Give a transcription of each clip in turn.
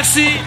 Merci.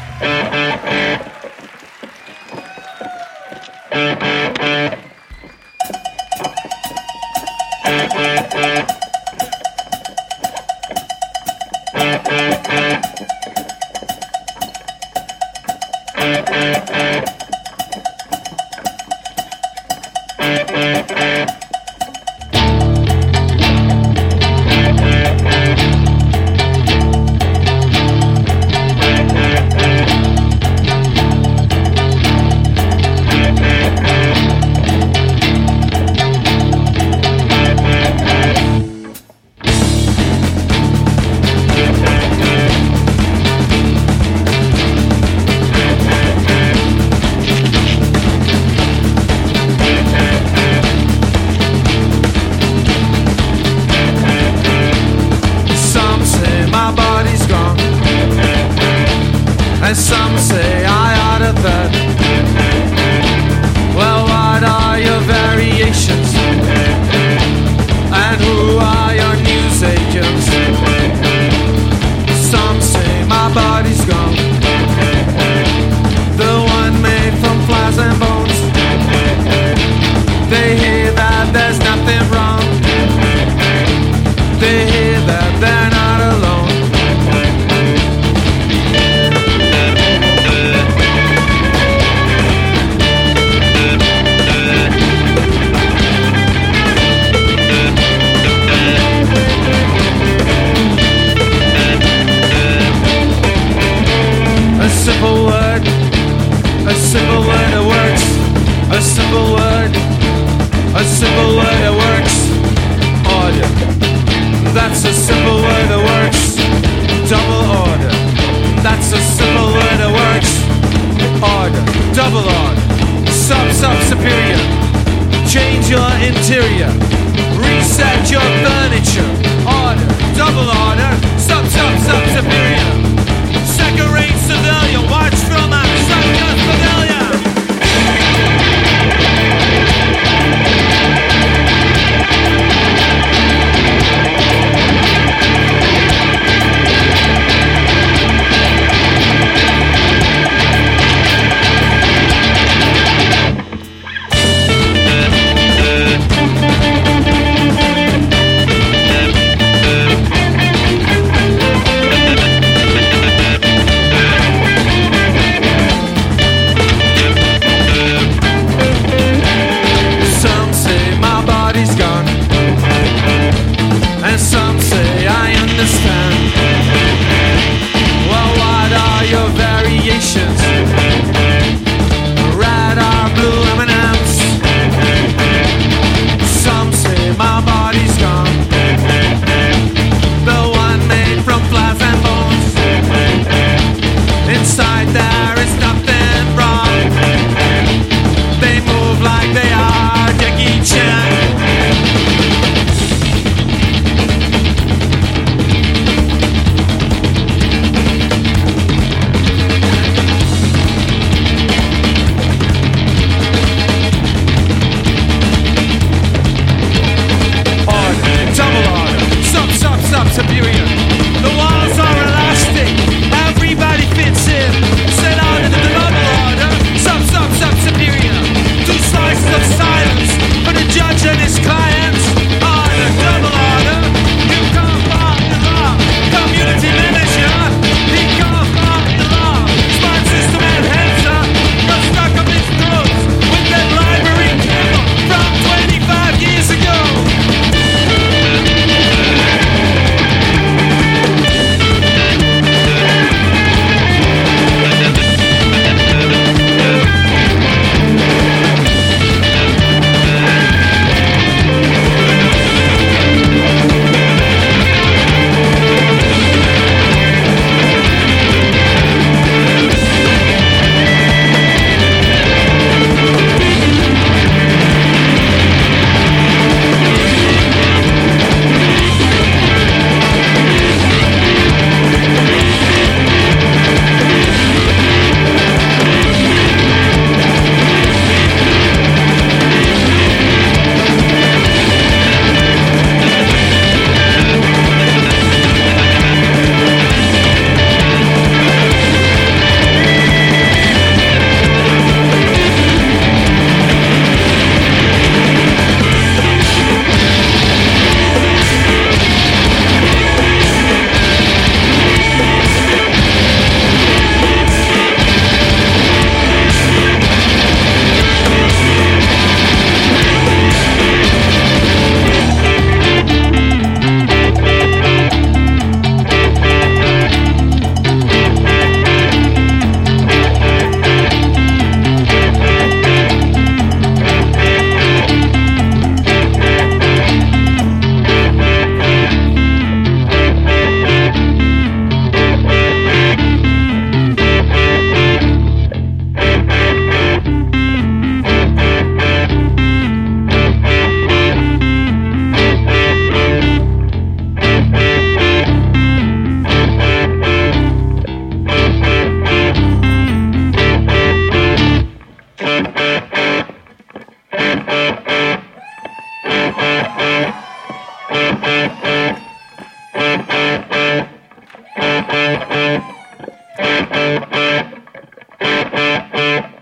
And some say I ought to that. Well, what are your variations? And who are your news agents? Some say my body's gone, the one made from flies and bones. They hear that there's nothing wrong. They hear that they're not alone. A simple word that works. A simple word that works. Order. That's a simple word that works. Double order. That's a simple word that works. Order. Double order. Superior. Change your interior. Reset your furniture. Order. Double order. Superior. Second rate civilian. Watch from outside your pavilion.